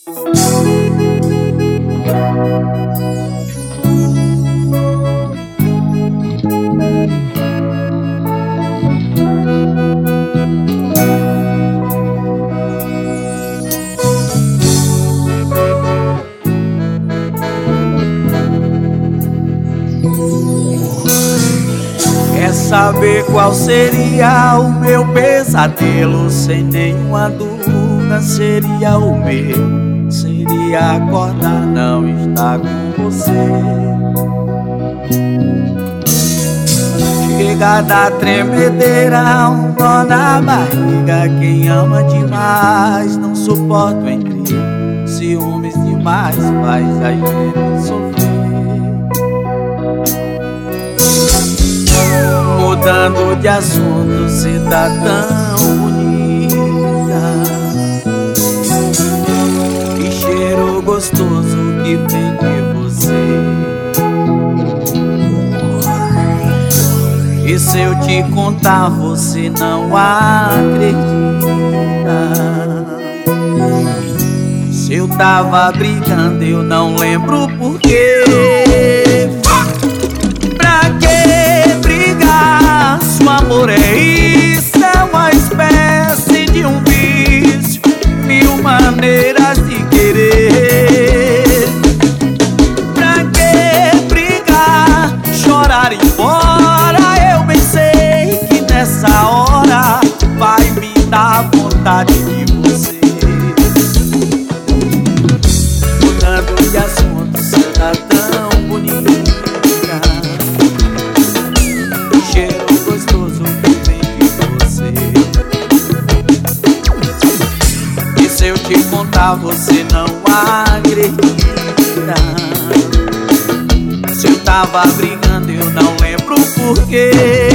Quer saber qual seria o meu pesadelo? Sem nenhuma dúvida seria o meu. Seria acordar, não estar com você. Chega da tremedeira, um nó na barriga. Quem ama demais não suporta o intrigo. Ciúmes demais faz a gente sofrer. Mudando de assunto, cê tá tão bonita. Que cheiro gostoso que vem de você. E se eu te contar, você não acredita. Se eu tava brigando, eu não lembro porquê. Seu amor é isso, é uma espécie de um vício, mil maneiras de querer. Pra que brigar, chorar e ir embora? Eu bem sei que nessa hora vai me dar vontade de você. Mudando de assunto, você tá tão bonita. Se eu te contar, você não acredita. Se eu tava brigando, eu não lembro porquê.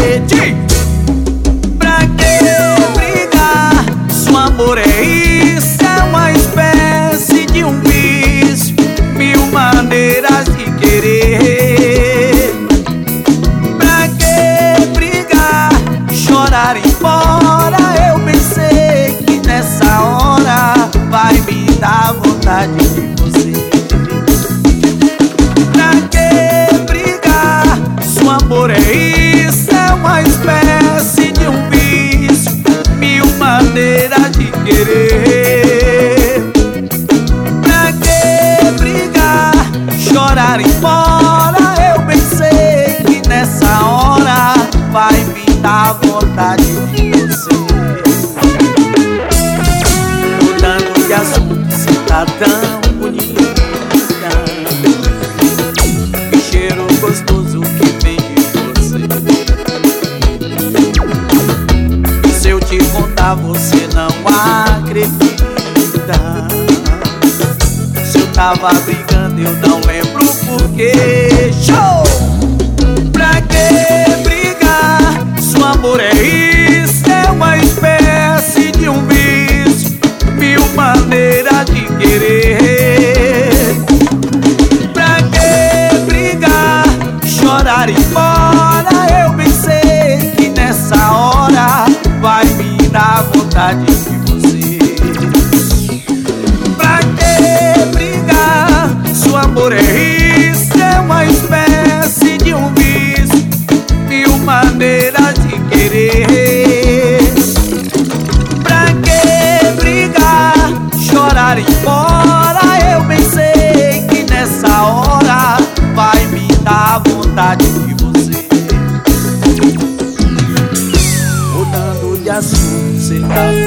Pra que brigar? Seu amor é isso, é uma espécie de um vício, mil maneiras de querer. Pra que brigar, chorar e ir embora? Eu pensei que nessa hora vai me dar vontade de você. Pra que brigar? Seu amor é isso, é uma espécie de um vício, mil maneiras de querer. Pra que brigar, chorar e ir embora? Eu pensei que nessa hora vai me dar vontade de você. De assunto, você tá tão bonita. Que cheiro gostoso que vem de você. E se eu te contar, você não acredita. Se eu tava brigando, eu não lembro porquê. Show! Pra que brigar? Seu amor é isso, é uma espécie de um vício, mil maneiras de querer. Pra que brigar, chorar e ir embora? Eu pensei que nessa hora vai me dar vontade de você. Pra que brigar? Seu amor é isso, é uma espécie de um vício, mil maneiras de querer. Pra que brigar, chorar e ir embora? Eu pensei que nessa hora vai me dar vontade de você. Mudando de assunto, você tá